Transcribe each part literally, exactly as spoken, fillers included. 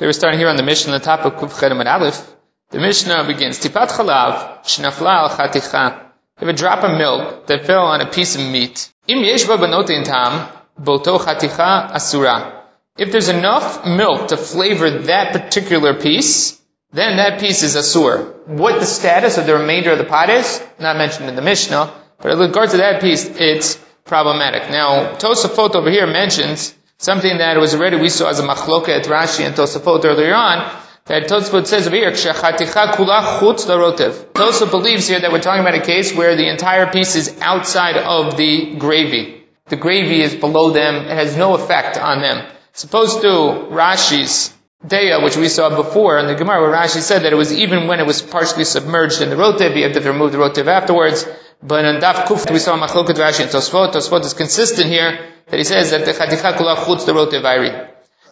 Okay, we're starting here on the Mishnah, the top of Kuf Cherem and Aleph. The Mishnah begins, Tipat chalav, shnafla al chaticha. You have a drop of milk that fell on a piece of meat. Im yesh ba banotin tam, boto chaticha asura. If there's enough milk to flavor that particular piece, then that piece is asur. What the status of the remainder of the pot is, not mentioned in the Mishnah, but in regard to that piece, it's problematic. Now, Tosafot over here mentions something that was already we saw as a machloka at Rashi and Tosafot earlier on, that Tosafot says over here, K'shachaticha kula chutz larotev. Tosafot believes here that we're talking about a case where the entire piece is outside of the gravy. The gravy is below them, it has no effect on them. As opposed to Rashi's Deya, which we saw before in the Gemara, where Rashi said that it was even when it was partially submerged in the rotev, you have to remove the rotev afterwards. But in Daf Kuf, we saw Machloket Rashi and Tosfot. Tosfot is consistent here that he says that the Chaticha Kula Chutz the rotev ayri.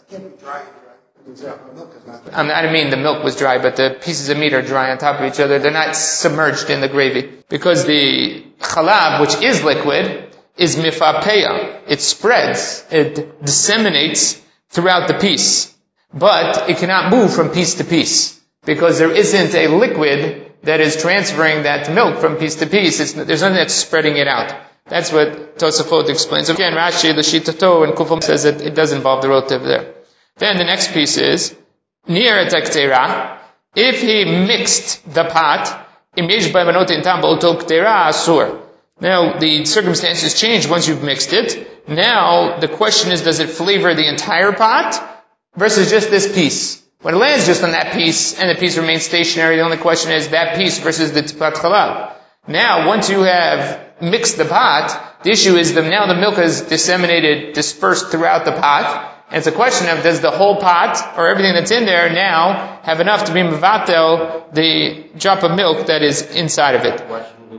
I don't mean the milk was dry, but the pieces of meat are dry on top of each other. They're not submerged in the gravy. Because the chalab, which is liquid, is mifapeya. It spreads, it disseminates throughout the piece. But it cannot move from piece to piece. Because there isn't a liquid that is transferring that milk from piece to piece. It's, there's nothing that's spreading it out. That's what Tosafot explains. So again, Rashi, the Shitato, and Kufam says that it does involve the rotev there. Then the next piece is, Nir etektera, if he mixed the pot, imish b'manot tam b'oto ktera asur. Now, the circumstances change once you've mixed it. Now, the question is, does it flavor the entire pot versus just this piece? When it lands just on that piece, and the piece remains stationary, the only question is that piece versus the tipat chalav. Now, once you have mixed the pot, the issue is that now the milk is disseminated, dispersed throughout the pot, and it's a question of does the whole pot, or everything that's in there now, have enough to be mevatel the drop of milk that is inside of it.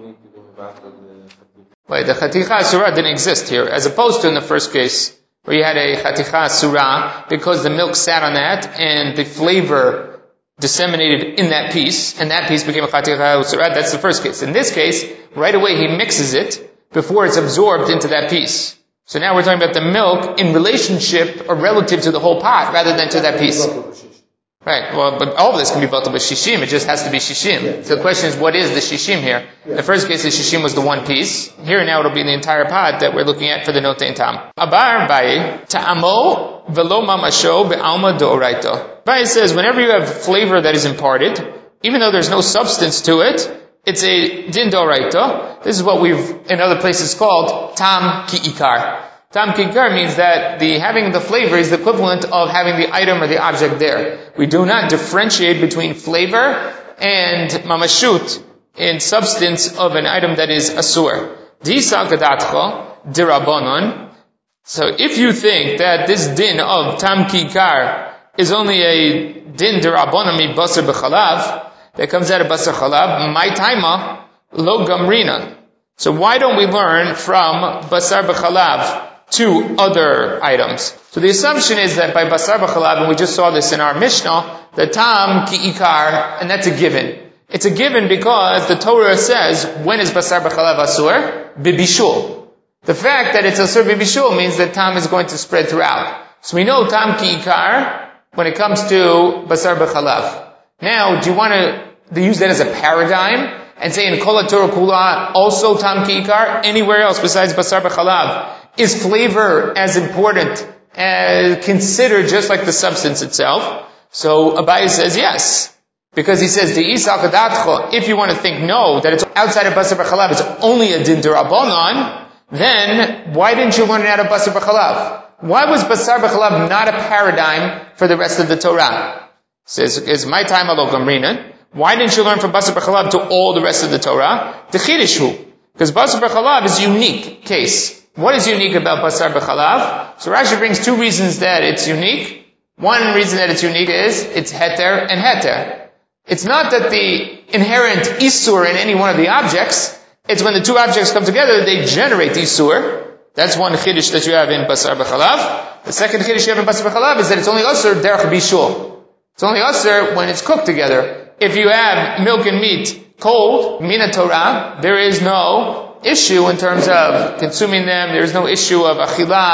Wait, the chaticha asura didn't exist here, as opposed to in the first case, where you had a chaticha asura, because the milk sat on that, and the flavor disseminated in that piece, and that piece became a chaticha asura. That's the first case. In this case, right away he mixes it before it's absorbed into that piece. So now we're talking about the milk in relationship or relative to the whole pot, rather than to that piece. Right, well, but all of this can be built up with shishim, it just has to be shishim. So the question is, what is the shishim here? In the first case, the shishim was the one piece. Here now it'll be the entire pot that we're looking at for the notein tam. Abar Baye, ta'amo velo mamasho be'alma do'oraita. Baye says, whenever you have flavor that is imparted, even though there's no substance to it, it's a din do'oraita. This is what we've, in other places, called tam ki ikar. Tam ki ikar means that the having the flavor is the equivalent of having the item or the object there. We do not differentiate between flavor and mamashut in substance of an item that is asur. Disa gadatcha dirabonon. So if you think that this din of tam ki ikar is only a din dirabonon mi basar b'chalav, that comes out of basar chalav, my taima lo gamrina. So why don't we learn from basar b'chalav to other items? So the assumption is that by basar b'chalav, and we just saw this in our Mishnah, the tam ki ikar, and that's a given. It's a given because the Torah says, when is basar b'chalav asur? Bibishul. The fact that it's asur bibishul means that tam is going to spread throughout. So we know tam ki ikar when it comes to basar b'chalav. Now, do you want to use that as a paradigm and say in Kol HaTorah Kula also tam ki ikar, anywhere else besides basar b'chalav? Is flavor as important as considered just like the substance itself? So Abaye says yes. Because he says, if you want to think no, that it's outside of basar b'chalav, it's only a din d'Rabbanan, then why didn't you learn it out of basar b'chalav? Why was basar b'chalav not a paradigm for the rest of the Torah? Says, is my time alo gamrina? Why didn't you learn from basar b'chalav to all the rest of the Torah? T'chidishu. Because basar b'chalav is a unique case. What is unique about basar b'chalav? So Rashi brings two reasons that it's unique. One reason that it's unique is it's heter and heter. It's not that the inherent isur in any one of the objects, it's when the two objects come together, they generate isur. That's one chiddush that you have in basar b'chalav. The second chiddush you have in basar b'chalav is that it's only usur derech bishul. It's only usur when it's cooked together. If you have milk and meat cold, mina Torah, there is no issue in terms of consuming them. There is no issue of achila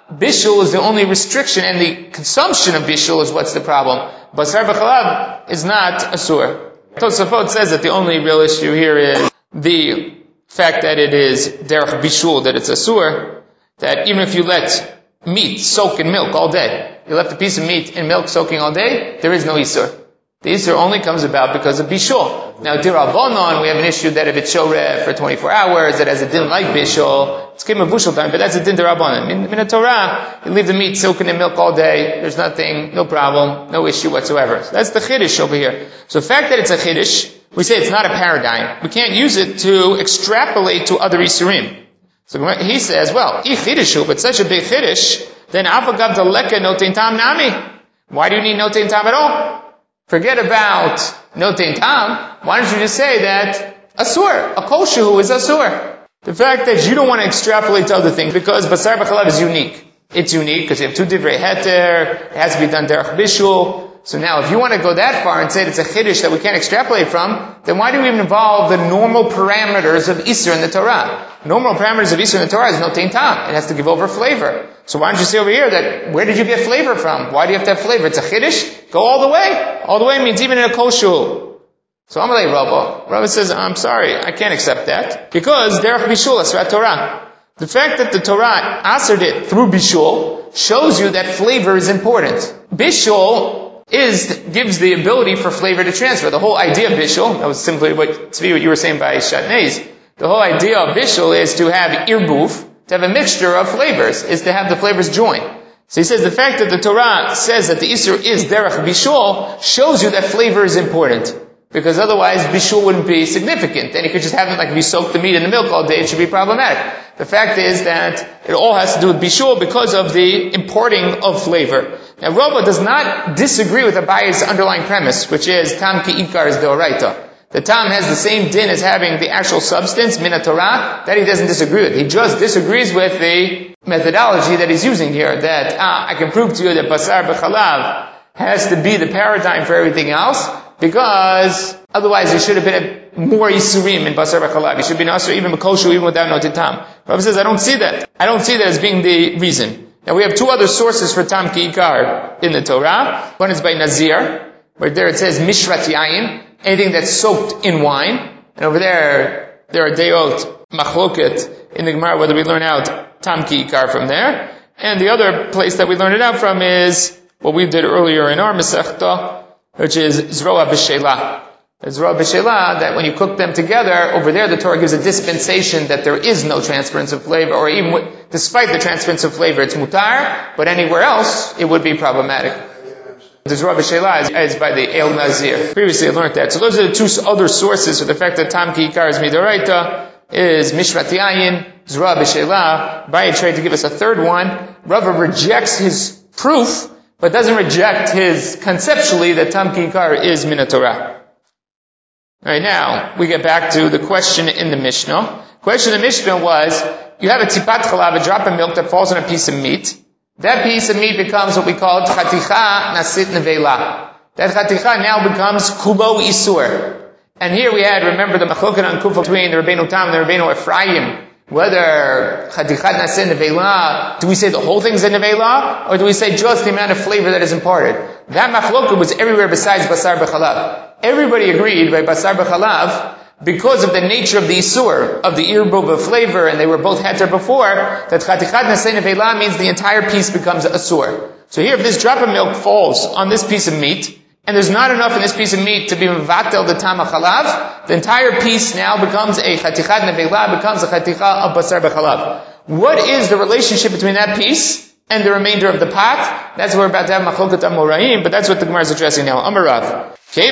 bishul is the only restriction, and the consumption of bishul is what's the problem. Basar b'chalav is not asur. Tosafot says that the only real issue here is the fact that it is derech bishul, that it's asur, that even if you let meat soak in milk all day, you left a piece of meat in milk soaking all day, there is no isur. The isur only comes about because of bishul. Now, dirabonon, we have an issue that if it's shoreh for twenty-four hours, it has a din like bishul, it's came a bushel time, but that's a din dirabonon. In, in a Torah, you leave the meat soaking in milk all day, there's nothing, no problem, no issue whatsoever. So that's the chiddush over here. So the fact that it's a chiddush, we say it's not a paradigm. We can't use it to extrapolate to other isurim. So he says, well, I chidushu, but such a big chiddush, then avagav daleka notein tam nami. Why do you need notein tam at all? Forget about notein tam. Why don't you just say that asur, a kol shehu is asur? The fact that you don't want to extrapolate to other things because basar b'chalav is unique. It's unique because you have two divrei heter. It has to be done derech bishul. So now, if you want to go that far and say that it's a chiddush that we can't extrapolate from, then why do we even involve the normal parameters of Isser in the Torah? Normal parameters of Isser in the Torah is no tein tam. It has to give over flavor. So why don't you say over here that, where did you get flavor from? Why do you have to have flavor? It's a chiddush? Go all the way. All the way means even in a kol shul. So Amalei Rabba. Rabba says, I'm sorry, I can't accept that. Because derech bishul, asrat Torah. The fact that the Torah answered it through bishul shows you that flavor is important. Bishul is, gives the ability for flavor to transfer. The whole idea of bishul, that was simply what, Tzvi, what you were saying by Shatnez. The whole idea of bishul is to have irbuf, to have a mixture of flavors, is to have the flavors join. So he says the fact that the Torah says that the Isur is derech bishul shows you that flavor is important. Because otherwise bishul wouldn't be significant. Then you could just have it like if you soak the meat in the milk all day, it should be problematic. The fact is that it all has to do with bishul because of the importing of flavor. Now Rava does not disagree with Abaye's underlying premise, which is tam ki ikar is deoraita. The tam has the same din as having the actual substance, min Torah, that he doesn't disagree with. He just disagrees with the methodology that he's using here, that, ah, I can prove to you that basar b'chalav has to be the paradigm for everything else, because otherwise there should have been a more isurim in basar b'chalav. It should be an asur even b'koshu, even without no tam. Rava says, I don't see that. I don't see that as being the reason. Now we have two other sources for tam ki ikar in the Torah. One is by Nazir, where there it says mishrat yayin, anything that's soaked in wine. And over there, there are deot machloket in the Gemara whether we learn out tam ki ikar from there. And the other place that we learn it out from is what we did earlier in our Masechta, which is zroa b'shelah. Zroa b'shelah, that when you cook them together, over there the Torah gives a dispensation that there is no transference of flavor, or even with, despite the transference of flavor, it's mutar, but anywhere else, it would be problematic. The zroa b'shelah is, is by the El Nazir. Previously I learned that. So those are the two other sources for the fact that tam ki ikar is midoraita, is mishrat yayin, zroa b'shelah. Abaye tried to give us a third one. Rava rejects his proof, but doesn't reject his conceptually that tam ki ikar is min Torah. Alright, now, we get back to the question in the Mishnah. The question in the Mishnah was, you have a tipat chalav, a drop of milk that falls on a piece of meat. That piece of meat becomes what we call chaticha nasit nevela. That chaticha now becomes kulo isur. And here we had, remember the machloket on kufa between the Rabbeinu Tam and the Rabbeinu Ephraim. Whether chatichat nasit nevela, do we say the whole thing's a nevela? Or do we say just the amount of flavor that is imparted? That machloket was everywhere besides basar b'chalav. Everybody agreed by basar b'chalav, because of the nature of the isur, of the irbub of flavor, and they were both heter before, that chatichat nasei nevela means the entire piece becomes asur. So here, if this drop of milk falls on this piece of meat, and there's not enough in this piece of meat to be mevatel the tam chalav, the entire piece now becomes a chatichat nevela, becomes a chaticha of basar b'chalav. What is the relationship between that piece and the remainder of the pot? That's what we're about to have machloket amoraim, but that's what the Gemara is addressing now. Amarav.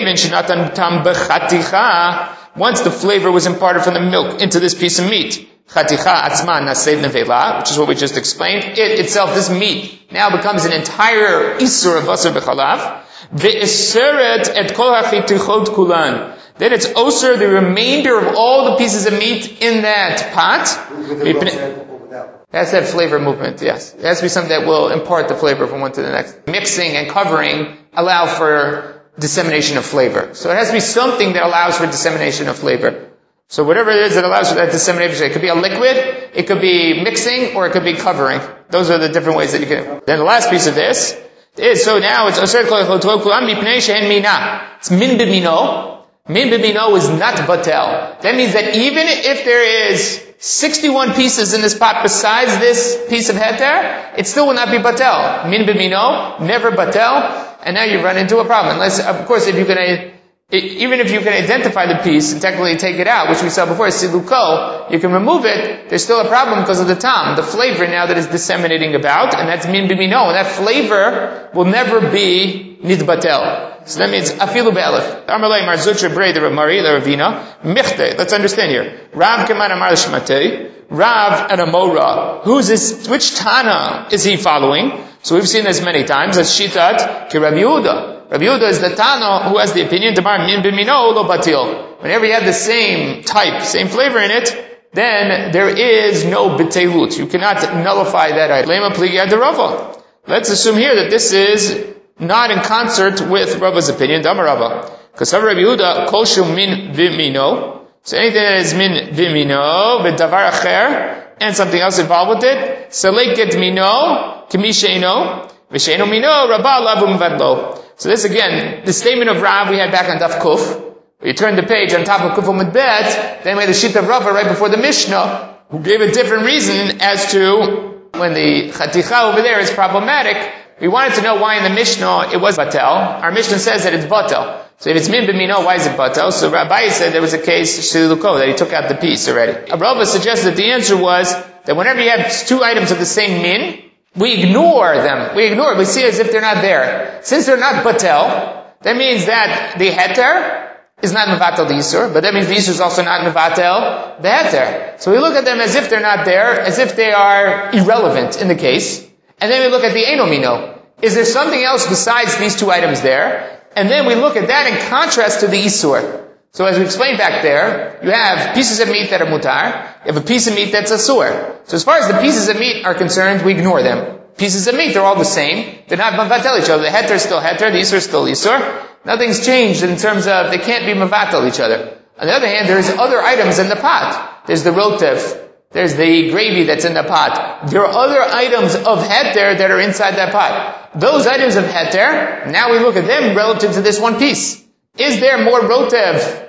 Once the flavor was imparted from the milk into this piece of meat, chaticha atzman nasev nevela, which is what we just explained, it itself, this meat, now becomes an entire isur of basar b'chalav. Ve'eseret et kol hachitichot kulan. Then it's osir the remainder of all the pieces of meat in that pot. It has to have flavor movement, yes. It has to be something that will impart the flavor from one to the next. Mixing and covering allow for dissemination of flavor. So it has to be something that allows for dissemination of flavor. So whatever it is that allows for that dissemination, it could be a liquid, it could be mixing, or it could be covering. Those are the different ways that you can. Then the last piece of this is, so now it's Asher Kol Yechol Kulam Mipnei She'en Mina. It's Min B'Mino. Min B'Mino is not Batel. That means that even if there is sixty-one pieces in this pot besides this piece of heter, it still will not be Batel. Min B'Mino, never Batel, and now you run into a problem. Unless, of course, if you can, even if you can identify the piece and technically take it out, which we saw before, siluko, you can remove it, there's still a problem because of the tam, the flavor now that is disseminating about, and that's min b'mino, and that flavor will never be nidbatel. So that means afilu be'elef. Amalei marzutra brei the Ramari, the Ravina, michte, let's understand here. Rav keman amar l'shmatei, Rav and Amora, who's this, which Tana is he following? So we've seen this many times, as Shitat ki Rabbi Yehuda. Rabbi Yehuda is the Tana who has the opinion, Damar min b'mino lo batil. Whenever you have the same type, same flavor in it, then there is no b'telut. You cannot nullify that item. Lema pligi ad Rava. Let's assume here that this is not in concert with Rava's opinion, Damar Rava. Because Rabbi Yehuda, kol shu min b'mino. So anything that is min v'mino, v'davar acher, and something else involved with it, seleket mino, k'mi sheino, v'sheino mino, rabba lavu mvadlo. So this again, the statement of Rav we had back on Daf Kuf. You turn the page on top of Kuf Amud Bet, then we had the sheet of Rava right before the Mishnah, who gave a different reason as to when the chaticha over there is problematic. We wanted to know why in the Mishnah it was batel. Our Mishnah says that it's batel. So if it's min b'mino, why is it batel? So Rabbi said there was a case, shiluko, that he took out the piece already. Rava suggested that the answer was that whenever you have two items of the same min, we ignore them. We ignore it. We see it as if they're not there. Since they're not batel, that means that the heter is not mevatel the yisur, but that means the yisur is also not mevatel the heter. So we look at them as if they're not there, as if they are irrelevant in the case. And then we look at the eno mino. Is there something else besides these two items there? And then we look at that in contrast to the isur. So as we explained back there, you have pieces of meat that are mutar, you have a piece of meat that's asur. So as far as the pieces of meat are concerned, we ignore them. Pieces of meat, they're all the same. They're not mavatel each other. The heter is still heter, the isur is still isur. Nothing's changed in terms of they can't be mavatel each other. On the other hand, there's other items in the pot. There's the rotev. There's the gravy that's in the pot. There are other items of heter that are inside that pot. Those items of heter, now we look at them relative to this one piece. Is there more rotev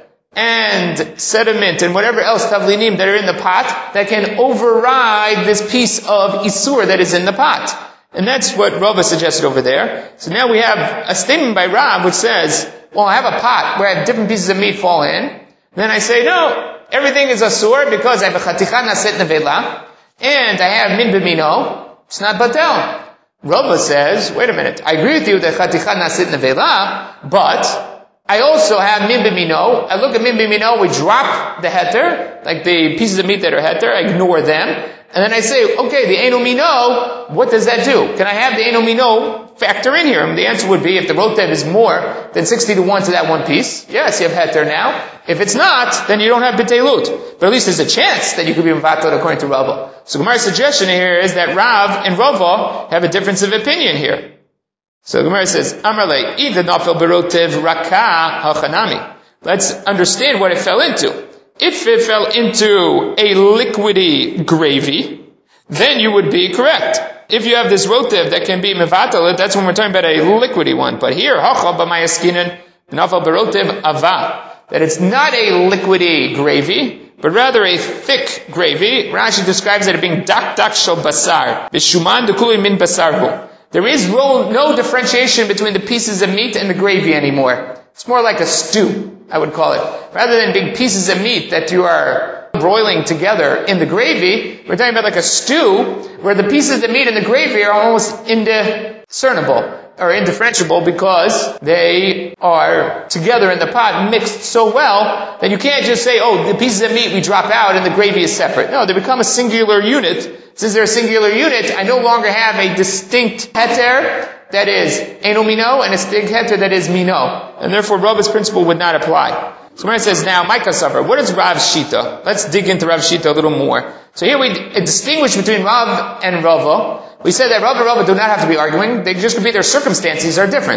and sediment and whatever else tavlinim that are in the pot that can override this piece of isur that is in the pot? And that's what Rava suggested over there. So now we have a statement by Rav which says, well, I have a pot where I have different pieces of meat fall in. Then I say, no, everything is asur because I have a chaticha naset nevela and I have min b'mino. It's not batel. Rava says, wait a minute, I agree with you that chaticha naset nevela, but I also have min b'mino. I look at min b'mino, we drop the heter, like the pieces of meat that are heter, I ignore them. And then I say, okay, the eno mino, what does that do? Can I have the eno mino factor in here? And the answer would be, if the rotev is more than sixty to one to that one piece, yes, you have heter now. If it's not, then you don't have b'teilut. But at least there's a chance that you could be mevatel according to Rava. So Gemara's suggestion here is that Rav and Rava have a difference of opinion here. So Gemara says, Amarle, Ida nafel berotev raka hachanami. Let's understand what it fell into. If it fell into a liquidy gravy, then you would be correct. If you have this rotev that can be mevatel, that's when we're talking about a liquidy one. But here, hacha b'mayaskinen nafel berotev ava. That it's not a liquidy gravy, but rather a thick gravy. Rashi describes it as being dak dak shel basar. B'shuman dekuli min basarhu. There is no differentiation between the pieces of meat and the gravy anymore. It's more like a stew, I would call it. Rather than big pieces of meat that you are broiling together in the gravy, we're talking about like a stew where the pieces of meat and the gravy are almost indiscernible or indifferentiable because they are together in the pot mixed so well that you can't just say, oh, the pieces of meat we drop out and the gravy is separate. No, they become a singular unit. Since they're a singular unit, I no longer have a distinct heter that is eno mino and a distinct heter that is mino. And therefore Rava's principle would not apply. So when it says now, Micah suffer, what is Rav Shita? Let's dig into Rav Shita a little more. So here we distinguish between Rav and Rava. We said that Rav and Rava do not have to be arguing. They just could be their circumstances are different.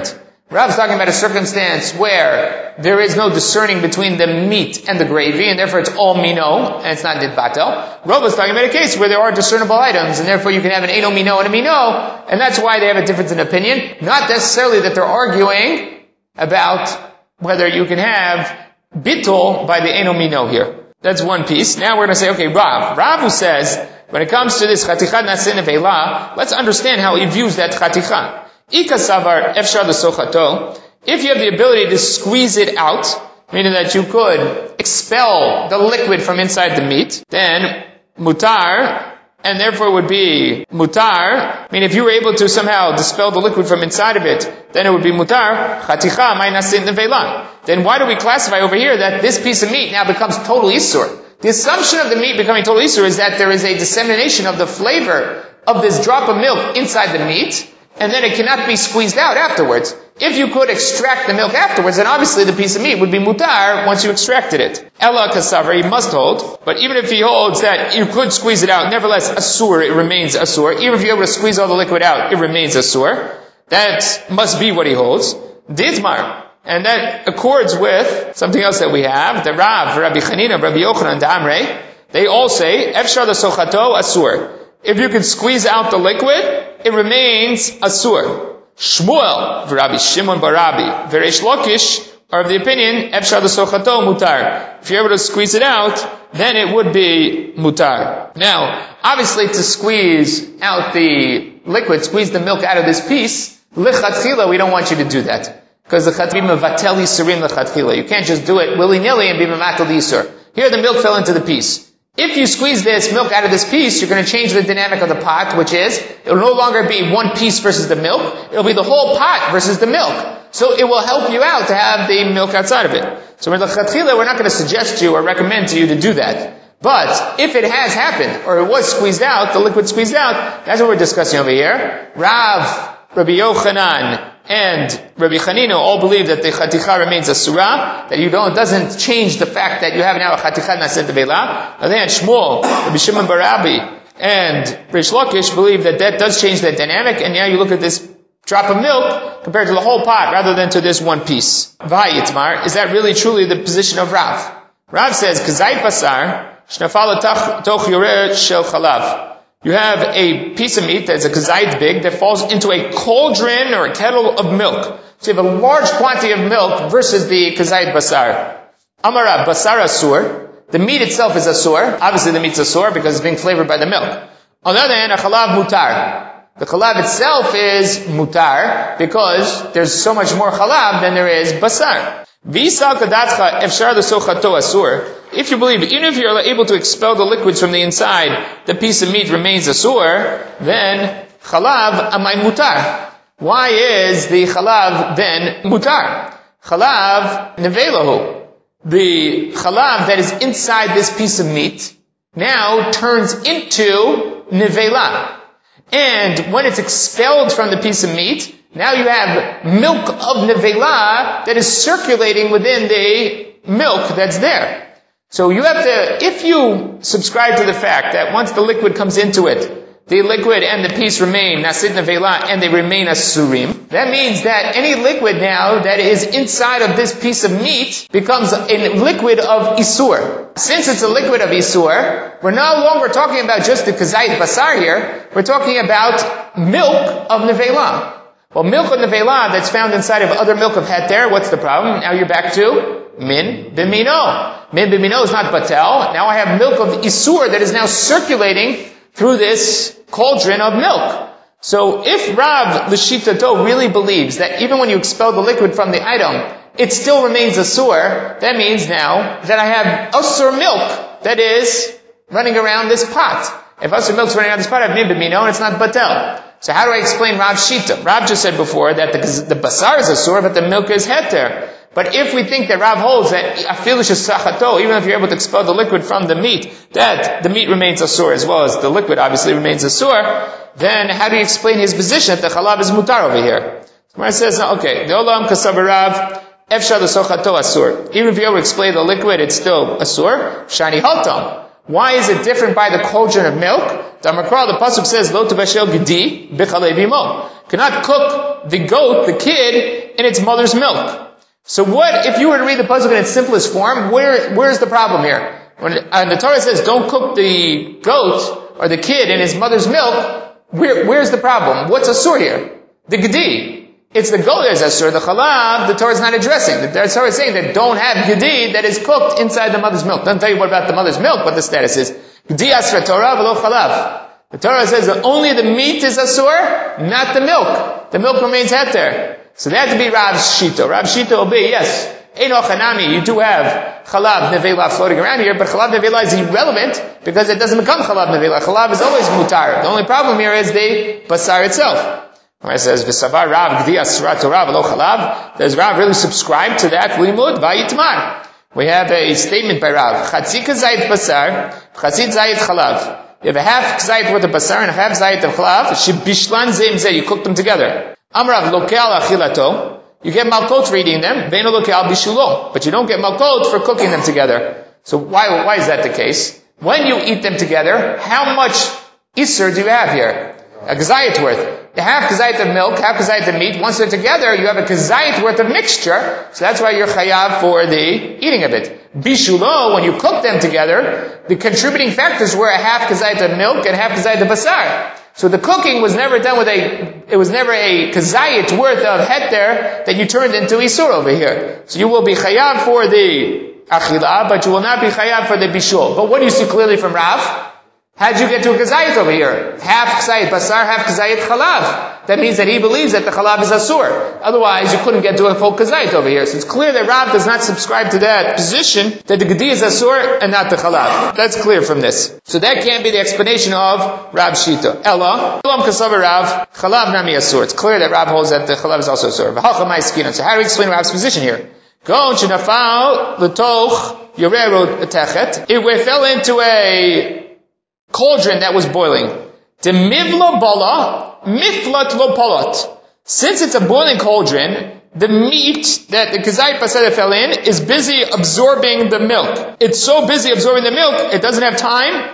Rav is talking about a circumstance where there is no discerning between the meat and the gravy, and therefore it's all mino, and it's not ditbatel. Rav is talking about a case where there are discernible items, and therefore you can have an eno mino and a mino, and that's why they have a difference in opinion. Not necessarily that they're arguing about whether you can have bittul by the eno mino here. That's one piece. Now we're going to say, okay, Rav. Rav who says, when it comes to this chatichat nasin vela, let's understand how he views that chatichat. Ika savar efshar l'sochato. If you have the ability to squeeze it out, meaning that you could expel the liquid from inside the meat, then mutar, and therefore would be mutar. I mean, if you were able to somehow dispel the liquid from inside of it, then it would be mutar. Chaticha may nasin nevela. Then why do we classify over here that this piece of meat now becomes total isur? The assumption of the meat becoming total isur is that there is a dissemination of the flavor of this drop of milk inside the meat, and then it cannot be squeezed out afterwards. If you could extract the milk afterwards, then obviously the piece of meat would be mutar once you extracted it. Ella kasavar, he must hold, but even if he holds that you could squeeze it out, nevertheless asur, it remains asur. Even if you're able to squeeze all the liquid out, it remains asur. That must be what he holds. Didmar. And that accords with something else that we have. The Rav, Rabbi Chanina, Rabbi Yochanan, Damre, they all say, Efshar l'sochato asur. If you can squeeze out the liquid, it remains asur. Shmuel, Rabbi Shimon Barabi, Veresh Lakish are of the opinion, Efshar l'sochato mutar. If you're able to squeeze it out, then it would be mutar. Now, obviously to squeeze out the liquid, squeeze the milk out of this piece, lichatchila, we don't want you to do that. Because the chatbi mevatel yisurim lichatchila. You can't just do it willy-nilly and be mevatel yisur. Here the milk fell into the piece. If you squeeze this milk out of this piece, you're going to change the dynamic of the pot, which is, it will no longer be one piece versus the milk, it'll be the whole pot versus the milk. So it will help you out to have the milk outside of it. So we're not going to suggest to you or recommend to you to do that. But if it has happened, or it was squeezed out, the liquid squeezed out, that's what we're discussing over here. Rav, Rabbi Yochanan, and Rabbi Chanina all believe that the chaticha remains a surah, that you don't, it doesn't change the fact that you have now a chaticha naset vela. And then Shmuel, Rabbi Shimon Barabi, and Rish Lakish believe that that does change that dynamic, and now you look at this drop of milk compared to the whole pot rather than to this one piece. Vayitmar, is that really truly the position of Rav? Rav says, Kazait basar, shnafal toch yoreh shel chalav. You have a piece of meat that's a kazait big that falls into a cauldron or a kettle of milk. So you have a large quantity of milk versus the kazait basar. Amara basar asur. The meat itself is asur. Obviously the meat's asur because it's being flavored by the milk. On the other hand, a chalav mutar. The chalav itself is mutar because there's so much more chalav than there is basar. If you believe, even if you're able to expel the liquids from the inside, the piece of meat remains asur, then chalav amay mutar. Why is the chalav then mutar? Chalav nevelahu. The chalav that is inside this piece of meat now turns into nevela. And when it's expelled from the piece of meat, now you have milk of nevela that is circulating within the milk that's there. So you have to, if you subscribe to the fact that once the liquid comes into it, the liquid and the piece remain nasid nevela and they remain asurim, that means that any liquid now that is inside of this piece of meat becomes a liquid of isur. Since it's a liquid of isur, we're no longer talking about just the kazait basar here, we're talking about milk of nevela. Well, milk of nevela that's found inside of other milk of heter, what's the problem? Now you're back to min bimino. Min bimino is not batel. Now I have milk of isur that is now circulating through this cauldron of milk. So if Rav L'shitato really believes that even when you expel the liquid from the item, it still remains asur, that means now that I have asur milk that is running around this pot. If asur milk is running around this pot, I have min bimino and it's not batel. So how do I explain Rav's shita? Rav just said before that the, the basar is asur, but the milk is heter. But if we think that Rav holds that afilu shesachato, even if you're able to expel the liquid from the meat, that the meat remains asur as well as the liquid obviously remains asur, then how do you explain his position that the chalav is mutar over here? Gemara says, okay, the olam kasav Rav, efshar l'sochato asur. Even if you're able to explain the liquid, it's still asur. Shani haltam. Why is it different by the cauldron of milk? Damakra, the pasuk says, lo tevashel gedi b'chalei bimo. Cannot cook the goat, the kid, in its mother's milk. So what, if you were to read the pasuk in its simplest form, where, where's the problem here? When uh, the Torah says, don't cook the goat or the kid in his mother's milk, where, where's the problem? What's asur here? The gedi. It's the goat that is asur. The chalav, the Torah is not addressing. The Torah is saying that don't have gedi that is cooked inside the mother's milk. Doesn't tell you what about the mother's milk, what the status is. Gedi asra Torah v'lo chalav. The Torah says that only the meat is asur, not the milk. The milk remains heter. So that had to be Rav's Shita. Rav's Shita will be, yes, Eino Chanami, you do have Chalav Nevela floating around here, but Chalav Nevela is irrelevant because it doesn't become Chalav Nevela. Chalav is always mutar. The only problem here is the basar itself. Where it says, V'savar Rav Gdi Asra Torah V'lo Chalav, does Rav really subscribe to that? Limud Vayitmar. We have a statement by Rav. Chatzi kazayit basar, chatzi zayit chalav. You have a half zayit worth of basar and a half zayit of chalav. Shibishlan zem zeh, you cook them together. Amrav lokal achilato. You get malkot for eating them. Veino lokal bishulo. But you don't get malkot for cooking them together. So why, why is that the case? When you eat them together, how much iser do you have here? A kazayit worth. The half kazayit of milk, half kazayit of meat. Once they're together, you have a kazayit worth of mixture. So that's why you're chayav for the eating of it. Bishulo, when you cook them together, the contributing factors were a half kazayit of milk and half kazayit of basar. So the cooking was never done with a, it was never a kazayit worth of heter that you turned into isur over here. So you will be chayav for the achilah, but you will not be chayav for the bishul. But what do you see clearly from Rav? How'd you get to a kazayit over here? Half kazayit basar, half kazayit chalav. That means that he believes that the chalav is asur. Otherwise, you couldn't get to a full kazayit over here. So it's clear that Rav does not subscribe to that position, that the gedi is asur and not the chalav. That's clear from this. So that can't be the explanation of Rav Shita. Ella, Elam kasav Rav, chalav nami asur. It's clear that Rav holds that the chalav is also asur. So how do we explain Rav's position here? Go shenafal l'toch yoreru techet. It fell into a cauldron that was boiling. The mivla bala, miflat lo palot. Since it's a boiling cauldron, the meat that the kazayit basar fell in is busy absorbing the milk. It's so busy absorbing the milk, it doesn't have time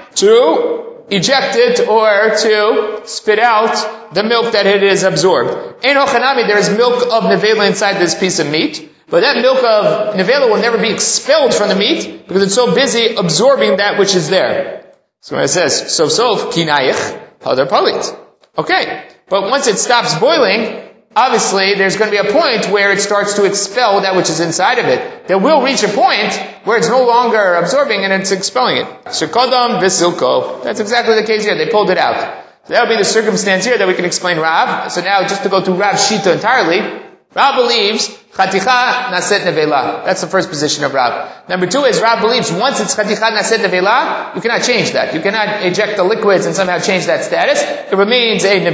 to eject it or to spit out the milk that it is absorbed. Ein ochanami, there is milk of nevela inside this piece of meat. But that milk of nevela will never be expelled from the meat because it's so busy absorbing that which is there. So when it says, sof sof, kinayich, hadar palit. Okay. But once it stops boiling, obviously there's going to be a point where it starts to expel that which is inside of it. There will reach a point where it's no longer absorbing and it's expelling it. Shekodam v'silko. That's exactly the case here. They pulled it out. So that would be the circumstance here that we can explain Rav. So now just to go through Rav's Shita entirely, Rav believes chaticha naset nevela. That's the first position of Rav. Number two is Rav believes once it's chaticha naset nevela, you cannot change that. You cannot eject the liquids and somehow change that status. It remains a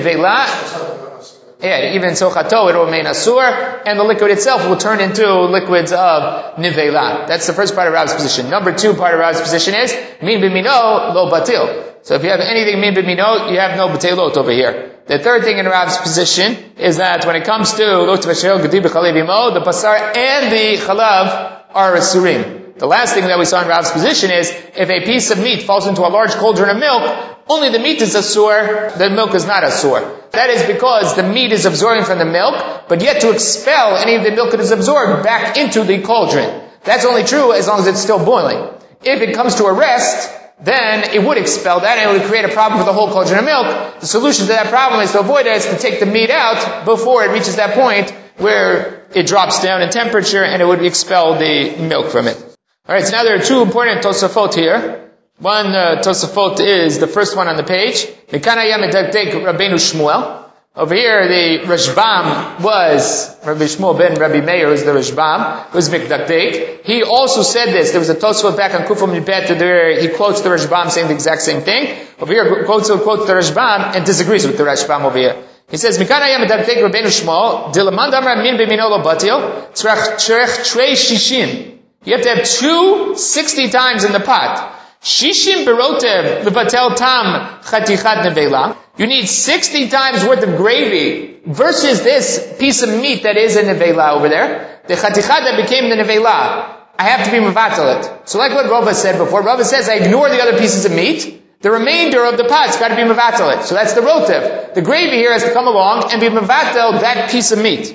nevela. Yeah, even so chato, it will remain asur, and the liquid itself will turn into liquids of nevela. That's the first part of Rav's position. Number two part of Rav's position is min b'mino lo batil. So if you have anything min b'mino, you have no batelot over here. The third thing in Rav's position is that when it comes to lo tevashel gedi b'chalev imo, the basar and the chalav are asurim. The last thing that we saw in Rav's position is if a piece of meat falls into a large cauldron of milk, only the meat is asur, the milk is not asur. That is because the meat is absorbing from the milk, but yet to expel any of the milk that is absorbed back into the cauldron. That's only true as long as it's still boiling. If it comes to a rest, then it would expel that and it would create a problem for the whole cauldron of milk. The solution to that problem is to avoid it, is to take the meat out before it reaches that point where it drops down in temperature and it would expel the milk from it. Alright, so now there are two important Tosafot here. One uh, Tosafot is the first one on the page. Mekanaya medakdek Rabbeinu Shmuel. Over here, the Rashbam was, Rabbi Shmuel ben Rabbi Meir is the Rashbam, was Mikdakdek. He also said this. There was a Tosafot back on Kufam Nibet where he quotes the Rashbam saying the exact same thing. Over here, quotes, quotes the Rashbam and disagrees with the Rashbam over here. He says, Mikanaya medakdek Rabbeinu Shmuel, Dilamand Amra min b'minolo batil, tzrech trei shishin. You have to have two sixty times in the pot. Shishim berotev levatel tam chatichat nevela. You need sixty times worth of gravy versus this piece of meat that is a nevela over there. The chatichat that became the nevela. I have to be mevatel it. So like what Rava said before, Rava says I ignore the other pieces of meat. The remainder of the pot's got to be mevatel it. So that's the rotev. The gravy here has to come along and be mevatel that piece of meat.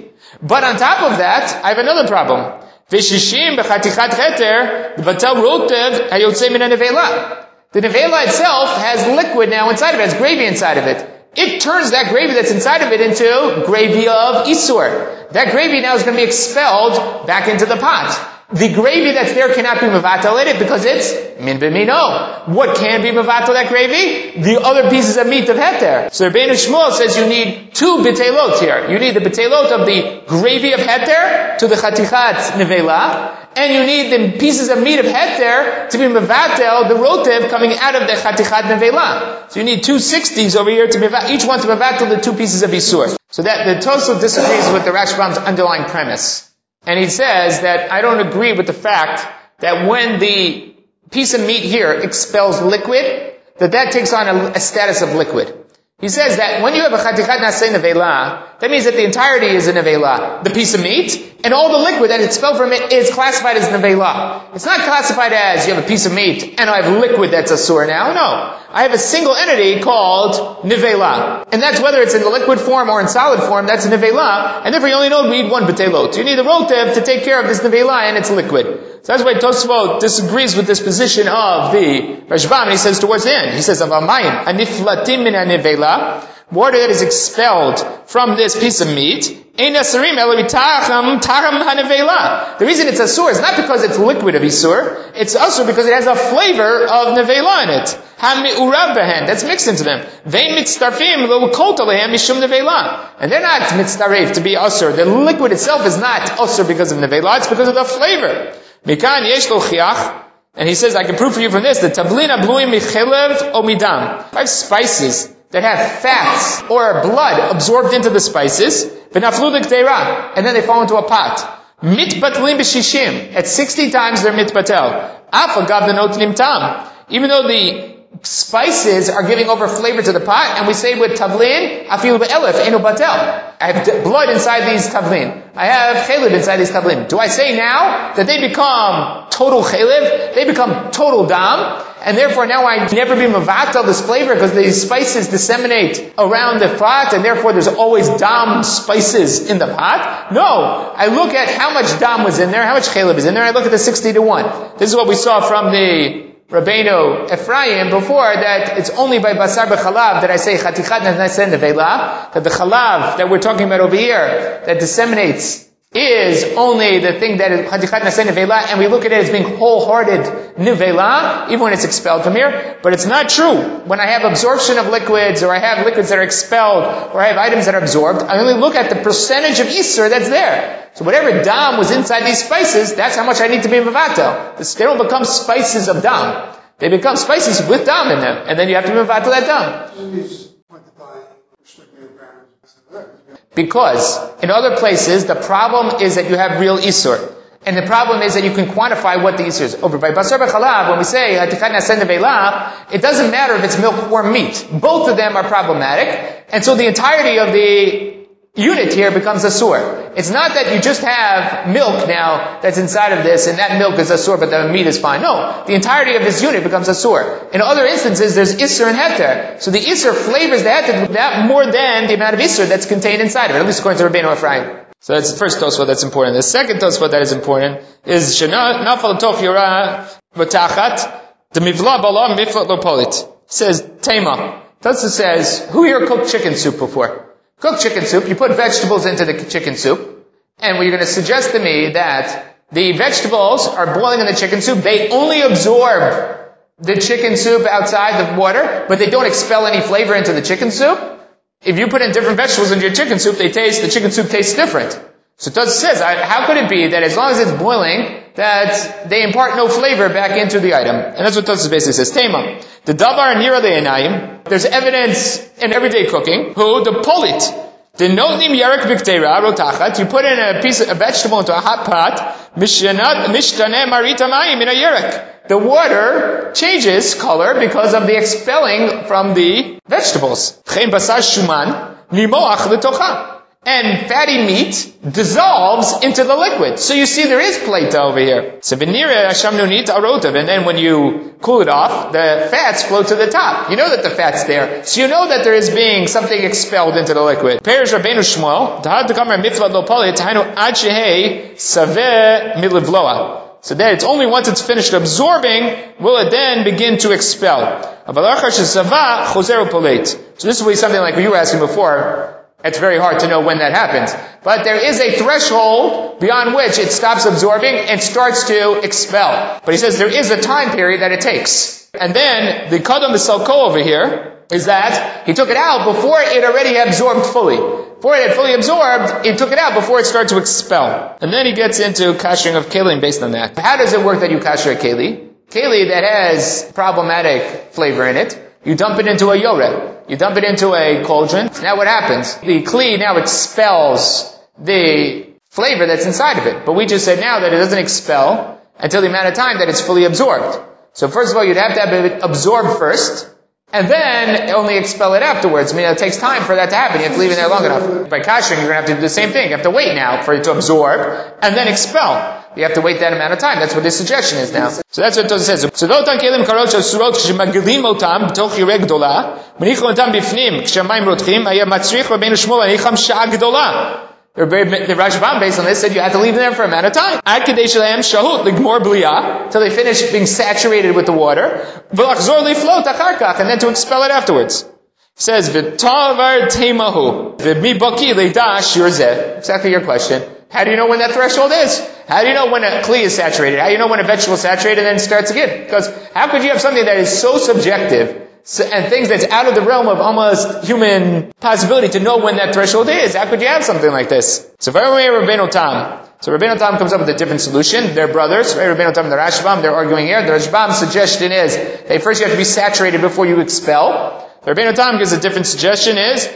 But on top of that, I have another problem. V'shishim b'chatichat cheter v'vatel rotev hayotzei min hanevela. The nevela itself has liquid now inside of it, has gravy inside of it. It turns that gravy that's inside of it into gravy of isur. That gravy now is going to be expelled back into the pot. The gravy that's there cannot be mevatel in it because it's min b'mino. What can be mevatel that gravy? The other pieces of meat of heter. So Rabbeinu Shmuel says you need two betelot here. You need the betelot of the gravy of heter to the chatichat nevela, and you need the pieces of meat of heter to be mevatel, the rotev coming out of the chatichat nevela. So you need two sixties over here to be each one to mevatel the two pieces of isur. So that the Tosfot disagrees with the Rashbam's underlying premise. And he says that I don't agree with the fact that when the piece of meat here expels liquid, that that takes on a, a status of liquid. He says that when you have a chatichat naseh nevela, that means that the entirety is a nevela, the piece of meat, and all the liquid that is expelled from it is classified as nevela. It's not classified as you have a piece of meat and I have liquid that's asur now. No. I have a single entity called nevela. And that's whether it's in the liquid form or in solid form, that's nevela. And therefore you only know we need one betelot. You need the rotev to take care of this nevela and its liquid. So that's why Tosfot disagrees with this position of the Rashbam, and he says towards the end, he says, Avamayim, aniflatim min nevela, water that is expelled from this piece of meat, ein asarim ela mitacham taram hanevela. The reason it's asur is not because it's liquid of isur, it's asur because it has a flavor of nevela in it. Ha-mi'urav behen, that's mixed into them. Vein mitztarfim lo kol talehem mishum nevela. And they're not mitztaref to be asur. The liquid itself is not asur because of nevela, it's because of the flavor. Mikan yesh lo chiach. And he says, I can prove for you from this, the tablin abluim michelev o midam. Five spices that have fats or blood absorbed into the spices, and then they fall into a pot. Mitbatlim b'shishim. At sixty times they're mitbatel. Afagav denotlim tam. Even though the spices are giving over flavor to the pot, and we say with tavlin, afilu be'elef, enu batel. I have blood inside these tavlin. I have chelev inside these tavlin. Do I say now that they become total chelev? They become total dam? And therefore now I never be mevatel this flavor because these spices disseminate around the pot, and therefore there's always dam spices in the pot? No. I look at how much dam was in there, how much chelev is in there, I look at the sixty to one. This is what we saw from the Rabbeinu Ephraim before, that it's only by basar b'chalav that I say chatichat naseh nevela, that the chalav that we're talking about over here, that disseminates, is only the thing that is chatichat naseh nevela, and we look at it as being wholehearted nevela, even when it's expelled from here. But it's not true. When I have absorption of liquids, or I have liquids that are expelled, or I have items that are absorbed, I only look at the percentage of isur that's there. So whatever dam was inside these spices, that's how much I need to be mevatel. They don't become spices of dam. They become spices with dam in them, and then you have to be mevatel that dam. Because in other places, the problem is that you have real isur. And the problem is that you can quantify what the isur is. Over by basar b'chalav, when we say hatichat naseh nevela, it doesn't matter if it's milk or meat. Both of them are problematic. And so the entirety of the unit here becomes asur. It's not that you just have milk now that's inside of this, and that milk is asur, but the meat is fine. No. The entirety of this unit becomes asur. In other instances, there's isur and heter. So the isur flavors the heter that more than the amount of isur that's contained inside of it, at least according to Rabbeinu Ephraim. So that's the first Tosfot that's important. The second Tosfot that is important is Shana Nafal Toch Yora V'Tachat the Mivla Bala Miflat Lopolit. Says Tema. Tosfot says, who here cooked chicken soup before? Cook chicken soup, you put vegetables into the chicken soup, and you're going to suggest to me that the vegetables are boiling in the chicken soup, they only absorb the chicken soup outside the water, but they don't expel any flavor into the chicken soup. If you put in different vegetables into your chicken soup, they taste, the chicken soup tastes different. So it says, how could it be that as long as it's boiling, that they impart no flavor back into the item? And that's what Tosfos basically says. Tema. The davar nira le'enayim. There's evidence in everyday cooking. Who? The polit. The notnim yarek b'ktera rotachat. You put in a piece of a vegetable into a hot pot. Mishanat mishtane marita mayim in a yarek. The water changes color because of the expelling from the vegetables. Chen basar shuman nimoach l'tocha. and fatty meat dissolves into the liquid. So you see there is pleita over here. So v'nireh hashamnunit arotav, and then when you cool it off, the fats float to the top. You know that the fat's there. So you know that there is being something expelled into the liquid. Perish Rabbeinu Shmuel, tahad tekamer miflat lo poli, tahainu ad shehei saveh milivloa. So that it's only once it's finished absorbing, will it then begin to expel. So this will be something like you were asking before. It's very hard to know when that happens. But there is a threshold beyond which it stops absorbing and starts to expel. But he says there is a time period that it takes. And then the Kadam V'Salko over here is that he took it out before it already absorbed fully. Before it had fully absorbed, he took it out before it started to expel. And then he gets into kashering of kelim based on that. How does it work that you kasher a keli? Keli that has problematic flavor in it, you dump it into a yored. You dump it into a cauldron. Now what happens? The kli now expels the flavor that's inside of it. But we just said now that it doesn't expel until the amount of time that it's fully absorbed. So first of all, you'd have to have it absorbed first, and then only expel it afterwards. I mean, it takes time for that to happen. You have to leave it there long enough. By kashering, you're going to have to do the same thing. You have to wait now for it to absorb, and then expel. You have to wait that amount of time. That's what this suggestion is now. So that's what it says. So dotan kelim karocha surot shemagilim otam b'toch yireh gdola menichom otam bifnim kshamayim rotchim haya matzrich Rabbeinu Shmuel anicham sha'a gdola. The Rashbam, based on this, said you have to leave them there for a amount of time. Ad kedei shelehem shahut ligmor bliya, till they finish being saturated with the water. V'lachzor liflot achar kach, and then to expel it afterwards. It says v'tavar teimahu v'mi baki leidash yorzeh. Exactly your question. How do you know when that threshold is? How do you know when a kli is saturated? How do you know when a vegetable is saturated and then starts again? Because how could you have something that is so subjective and things that's out of the realm of almost human possibility to know when that threshold is? How could you have something like this? So Rabbeinu Tam. So Rabbeinu Tam comes up with a different solution. They're brothers. Rabbeinu Tam and the Rashbam, they're arguing here. The Rashbam's suggestion is that first you have to be saturated before you expel. The Rabbeinu Tam gives a different suggestion is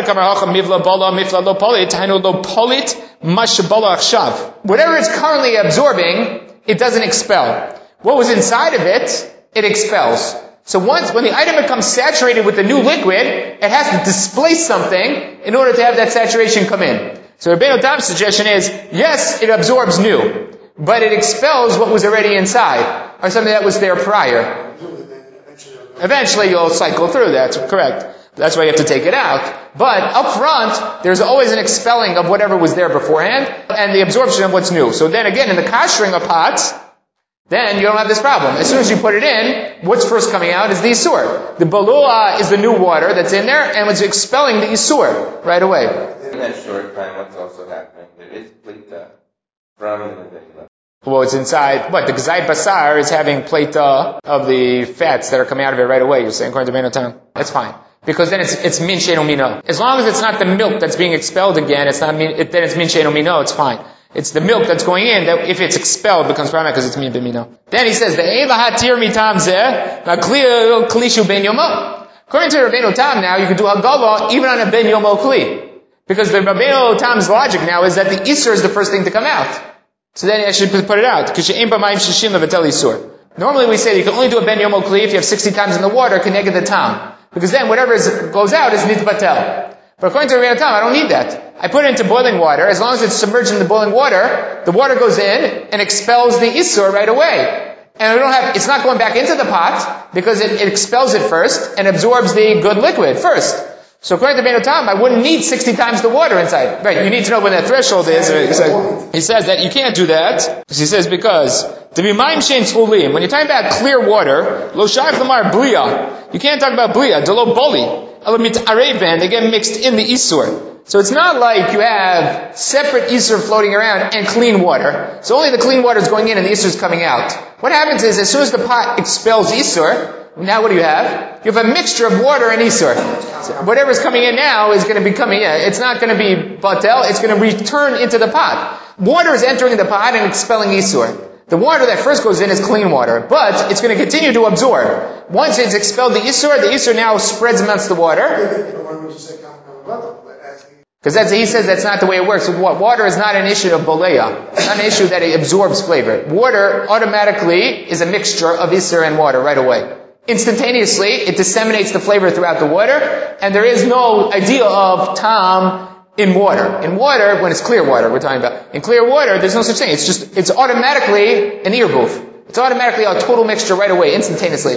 whatever it's currently absorbing, it doesn't expel. What was inside of it, it expels. So once, when the item becomes saturated with the new liquid, it has to displace something in order to have that saturation come in. So Rabbeinu Tam's suggestion is, yes, it absorbs new, but it expels what was already inside, or something that was there prior. Eventually you'll cycle through, that's correct. That's why you have to take it out. But up front, there's always an expelling of whatever was there beforehand, and the absorption of what's new. So then again, in the kashering of pots, then you don't have this problem. As soon as you put it in, what's first coming out is the isur. The balua is the new water that's in there, and it's expelling the isur right away. In that short time, what's also happening? There is plita from the vegetable. Well, it's inside, what, the gzai basar is having plata of the fats that are coming out of it right away, you're saying, according to Rabbeinu Tam. That's fine. Because then it's, it's min she'eino mino. As long as it's not the milk that's being expelled again, it's not min, it, then it's min she'eino mino, it's fine. It's the milk that's going in that if it's expelled becomes problematic because it's min b'mino. Then he says, ve'ela hatir mitam zeh, v'kli klishu ben yomo. According to Rabbeinu Tam now, you can do hagala even on a ben yomo kli. Because the Rabbeinu Tam's logic now is that the isur is the first thing to come out. So then I should put it out. Normally we say you can only do a ben yomo kli if you have sixty times in the water, connected the tam. Because then whatever is, goes out is nitbatel. But according to Rabbeinu Tam, I don't need that. I put it into boiling water. As long as it's submerged in the boiling water, the water goes in and expels the isur right away. And we don't have, it's not going back into the pot because it, it expels it first and absorbs the good liquid first. So according to Rabbeinu Tam, I wouldn't need sixty times the water inside. Right, you need to know when that threshold is. He says that you can't do that. He says because, to be mayim shein tzulim, when you're talking about clear water, lo shayach lamar bliya, you can't talk about bliya, delo boli, elamit areven, they get mixed in the isur. So it's not like you have separate isur floating around and clean water. So only the clean water is going in and the isur is coming out. What happens is, as soon as the pot expels isur, now what do you have? You have a mixture of water and isur. So whatever's coming in now is going to be coming in. It's not going to be batel, it's going to return into the pot. Water is entering the pot and expelling isur. The water that first goes in is clean water, but it's going to continue to absorb. Once it's expelled the isur, the isur now spreads amongst the water. Because that's, he says that's not the way it works. Water is not an issue of boleya. It's not an issue that it absorbs flavor. Water automatically is a mixture of isur and water right away. Instantaneously, it disseminates the flavor throughout the water, and there is no idea of tam in water. In water, when it's clear water, we're talking about. In clear water, there's no such thing. It's just, it's automatically an earboof. It's automatically a total mixture right away, instantaneously.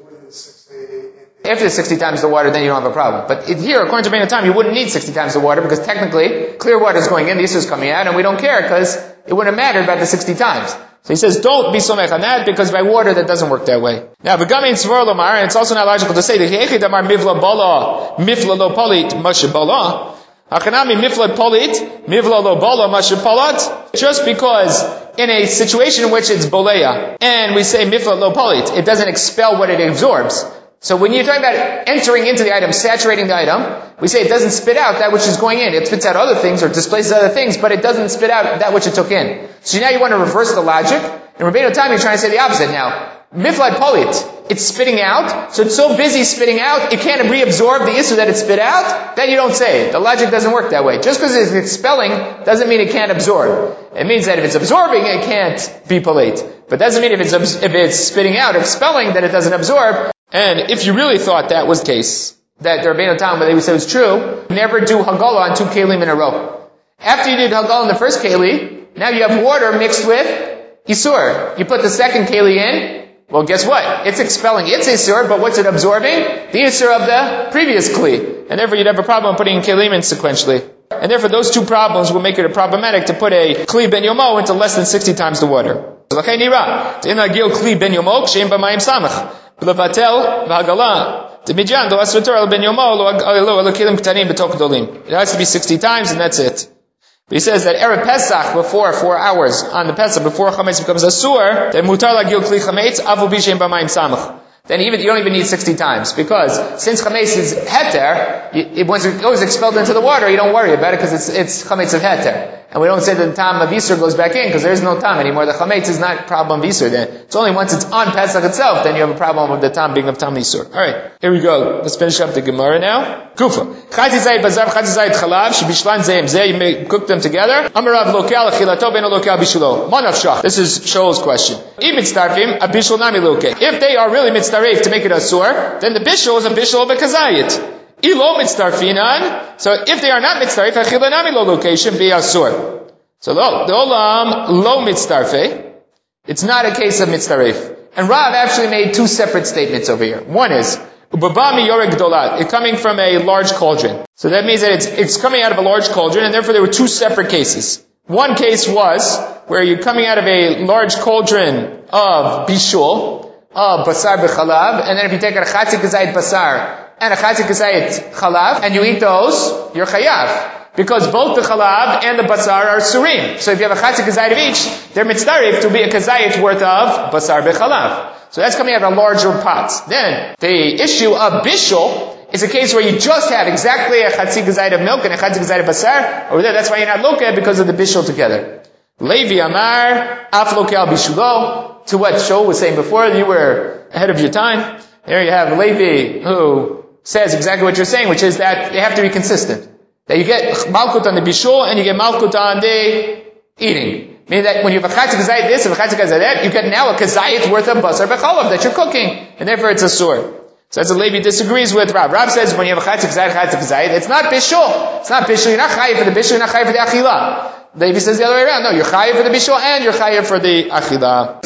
After sixty times the water, then you don't have a problem. But here, according to Rabbeinu Tam, you wouldn't need sixty times the water because technically, clear water is going in, the Yisur is coming out, and we don't care because it wouldn't have mattered about the sixty times. So he says, don't be somech on that because by water that doesn't work that way. Now, v'gamein tzvor lomar, and it's also not logical to say that he'echid amar mivla bala, mifla lo polit, mashe bala. Hachanami mifla polit, mivla lo bala, mashe palat. Just because in a situation in which it's boleya, and we say mifla lo polit, it doesn't expel what it absorbs. So when you're talking about entering into the item, saturating the item, we say it doesn't spit out that which is going in. It spits out other things or displaces other things, but it doesn't spit out that which it took in. So now you want to reverse the logic. In Rabbeinu Tam, you're trying to say the opposite now. Miflad polit, it's spitting out, so it's so busy spitting out, it can't reabsorb the issue that it spit out, then you don't say it. The logic doesn't work that way. Just because it's expelling doesn't mean it can't absorb. It means that if it's absorbing, it can't be polit. But doesn't mean if it's, if it's spitting out, expelling, that it doesn't absorb. And if you really thought that was the case, that the Rabbeinu Tam, they would say it was true, never do Hagala on two kelim in a row. After you did Hagala in the first keli, now you have water mixed with Isur. You put the second keli in, well guess what? It's expelling its Isur, but what's it absorbing? The Isur of the previous kli. And therefore you'd have a problem putting kelim in sequentially. And therefore those two problems will make it problematic to put a kli ben yomo into less than sixty times the water. L'chei nira, t'inagil kli ben yomo, kshem b'mayim samach. L'vatel v'hagala. T'midyan do asvator ben yomo lo kelim ktanim b'tok dolim. It has to be sixty times and that's it. But he says that Erev Pesach, before four hours on the Pesach, before Chametz becomes Asur, then mutar lagil kli Chametz, avu b'shem b'mayim samach. Then even, you don't even need sixty times. Because since Chametz is heter, it, once it goes expelled into the water, you don't worry about it because it's, it's Chametz of heter. And we don't say that the Tam of Yisur goes back in because there is no Tam anymore. The Chametz is not problem of Yisur then. It's only once it's on Pesach itself, then you have a problem with the Tam being of Tam Yisur. Alright, here we go. Let's finish up the Gemara now. Kufa. Chazi zayit bazar, chazi zayit chalav, shibishlan zayim zay, you may cook them together. Amarav lokal, achilato beno lokal bishulo. Manavshach. This is Shaul's question. If mitztarfim, a bishul nami loke. If they are really mitztarif to make it asur, then the bishul is a bishul of a kazayit. Ilo mitztarfinan. So if they are not mitztarif, achila nami lo location be asur. So lo, the olam lo mitztarfe. It's not a case of mitztarif. And Rav actually made two separate statements over here. One is, Ubabami yorek dolat, it's coming from a large cauldron. So that means that it's, it's coming out of a large cauldron, and therefore there were two separate cases. One case was, where you're coming out of a large cauldron of bishul, of basar b'chalav, and then if you take a chatzik kazayit basar, and a chatzik kazayit chalav, and you eat those, you're chayav. Because both the chalav and the basar are surim. So if you have a chatzik kazayit of each, they're mitzdarif to be a kazayit worth of basar b'chalav. So that's coming out of a larger pot. Then, the issue of bishul is a case where you just have exactly a chatzik kazayit of milk and a chatzik kazayit of basar. Over there, that's why you're not lokeh because of the bishul together. Levi Amar, af lokeh al bishulo. To what Shaul was saying before, you were ahead of your time. There you have Levi, who says exactly what you're saying, which is that they have to be consistent. That you get malkut on the bishul and you get malkut on the eating. Meaning that when you have a chatzik kazayit this and a chatzik kazayit that, you get now a kazayit worth of basar b'chalav that you're cooking, and therefore it's a sur. So as the Levi disagrees with Rav. Rav says when you have a chatzik kazayit, chatzik kazayit, it's not bishul. It's not bishul. You're not chayiv for the bishul. You're not chayiv for the achila. Levi says the other way around. No, you're chayiv for the bishul and you're chayiv for the achila.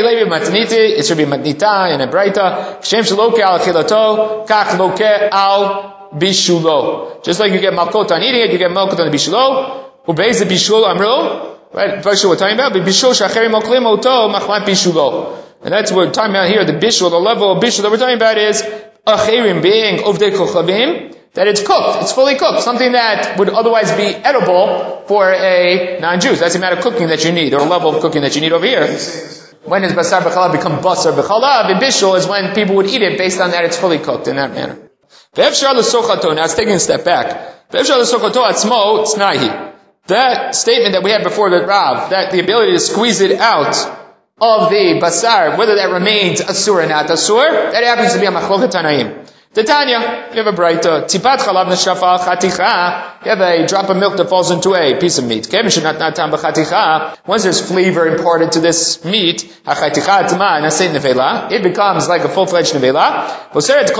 It should be matnita and a braita. Shem shaloke al achilato, kach loke al bishulo. Just like you get malkot on eating it, you get malkot on the bishulo. Ubeiz the bishul amro. Right, first we're talking about bishul shacheri moklim oto machmat bishulo. And that's what we're talking about here. The bishul, the level of bishul that we're talking about is acherim being ovdei kochavim. That it's cooked, it's fully cooked, something that would otherwise be edible for a non-Jew. That's the amount of cooking that you need, or level of cooking that you need over here. When does basar b'chalav become basar b'chalav? In bishul is when people would eat it based on that it's fully cooked in that manner. Now it's taking a step back. That statement that we had before with Rav, that the ability to squeeze it out of the basar, whether that remains asur or not asur, that happens to be a machloket tanaim. Titania, you have a braita. Tipat chalav neshafal chaticha. You have a drop of milk that falls into a piece of meat. Once there's flavor imparted to this meat, it becomes like a full-fledged nevela.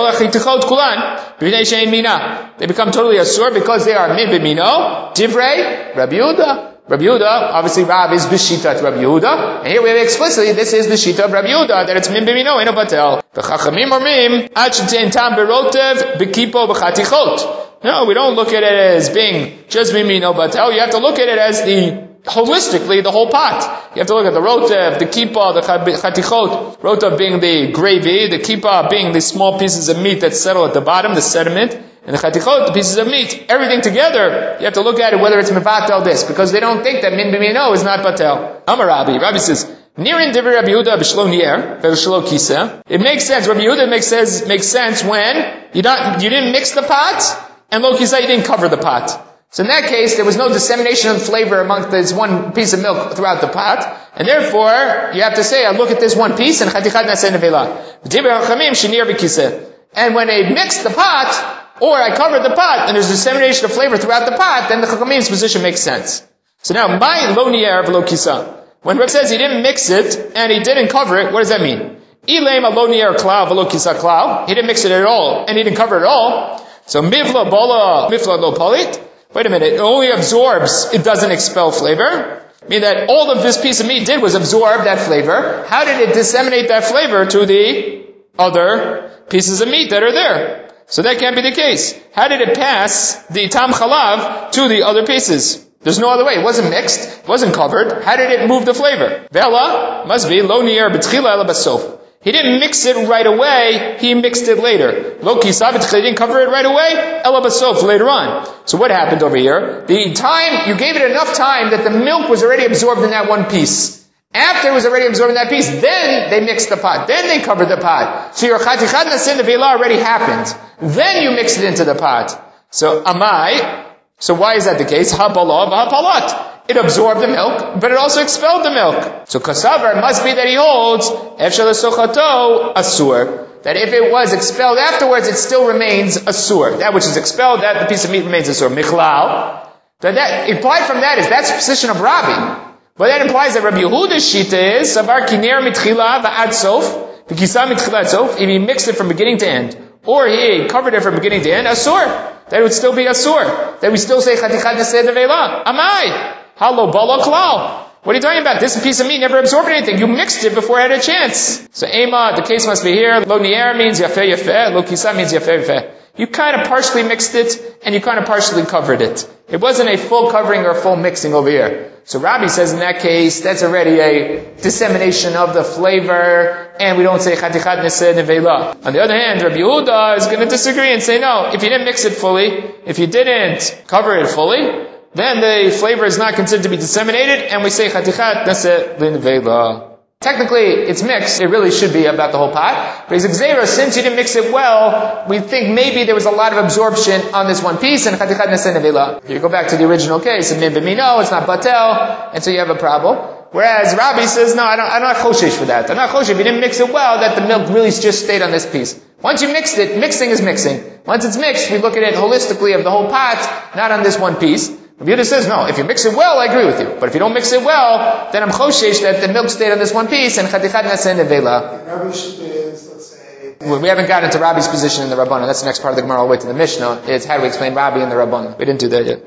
They become totally asur because they are min b'mino. Divrei Rabbi Yehuda. Rabbi Yehuda, obviously Rav is b'shitat Rabbi Yehuda, and here we have explicitly, this is the shita of Rabbi Yehuda, that it's min b'mino, eno batel. V'chachamim omrim, ad shetein tam berotev, b'kipo b'chatichot. No, we don't look at it as being just min b'mino batel, you have to look at it as the, holistically, the whole pot. You have to look at the rotev, the kippah, the chatichot, rotev being the gravy, the kippah being the small pieces of meat that settle at the bottom, the sediment, and the chatichot, the pieces of meat, everything together, you have to look at it whether it's mevatel this, because they don't think that min b'mino is not batel. Amar Rabbi, Rabbi says, Nirin divrei Rabbi Yehuda b'shlo nier, v'shlo kisa. It makes sense, Rabbi Yehuda makes sense, makes sense when you don't, you didn't mix the pot, and lo kisa, you didn't cover the pot. So in that case, there was no dissemination of flavor amongst this one piece of milk throughout the pot, and therefore, you have to say, I look at this one piece, and chatichat naseh nevela. Divrei Chachamim shenir b'kisa. And when they mix the pot, or I covered the pot, and there's dissemination of flavor throughout the pot, then the Chachamim's position makes sense. So now, my lo nier v'lo kisa. When Reb says he didn't mix it, and he didn't cover it, what does that mean? Ilem lo nier klal v'lo kisa klal. He didn't mix it at all, and he didn't cover it at all. So mivla bola, mivla lo palit. Wait a minute, it only absorbs, it doesn't expel flavor. Meaning that all of this piece of meat did was absorb that flavor. How did it disseminate that flavor to the other pieces of meat that are there? So that can't be the case. How did it pass the tam chalav to the other pieces? There's no other way. It wasn't mixed. It wasn't covered. How did it move the flavor? Vela must be lo nier b'tchila ela basof. He didn't mix it right away. He mixed it later. Lo kisa b'tchila. He didn't cover it right away. Ela basof later on. So what happened over here? The time, you gave it enough time that the milk was already absorbed in that one piece. After it was already absorbed in that piece, then they mixed the pot. Then they covered the pot. So your chatichat naseh nevela already happened. Then you mix it into the pot. So amai. So why is that the case? Ha-bala v'ha-palat. It absorbed the milk, but it also expelled the milk. So kasavar must be that he holds efshel sochato asur. That if it was expelled afterwards, it still remains asur. That which is expelled, that the piece of meat remains asur. Michlal. That, that implied from that is that's the position of Rabbi. But that implies that Rabbi Yehuda's shita is savar kiner mitchila va'ad sof, v'kisa mitchila sof. If he mixed it from beginning to end, or he covered it from beginning to end, asur. That would still be asur. That we still say chatichat naseh nevela. Amai. Halo bala klal. What are you talking about? This piece of meat never absorbed anything. You mixed it before it had a chance. So ema, the case must be here. Lo nier means yafeh yafeh. Lo kisa means yafeh yafeh. You kind of partially mixed it, and you kind of partially covered it. It wasn't a full covering or full mixing over here. So Rabbi says in that case, that's already a dissemination of the flavor, and we don't say chatichat neseh nevela. On the other hand, Rabbi Yehuda is going to disagree and say, no, if you didn't mix it fully, if you didn't cover it fully, then the flavor is not considered to be disseminated, and we say chatichat neseh nevela. Technically, it's mixed. It really should be about the whole pot. But as Xera, since you didn't mix it well, we think maybe there was a lot of absorption on this one piece, and chatichat neseh nevela. You go back to the original case, and min b'mino, it's not batel, and so you have a problem. Whereas Rabbi says, no, I don't, I'm not choshesh for that. I'm not choshesh. If you didn't mix it well, that the milk really just stayed on this piece. Once you mixed it, mixing is mixing. Once it's mixed, we look at it holistically of the whole pot, not on this one piece. Rabbi Yehuda says, no, if you mix it well, I agree with you. But if you don't mix it well, then I'm choshesh that the milk stayed on this one piece, and chatichat naseh nevela. Rabbi is, let's say... We haven't gotten into Rabbi's position in the Rabbana. That's the next part of the Gemara all the way to the Mishnah. It's how do we explain Rabbi in the Rabbana. We didn't do that yet.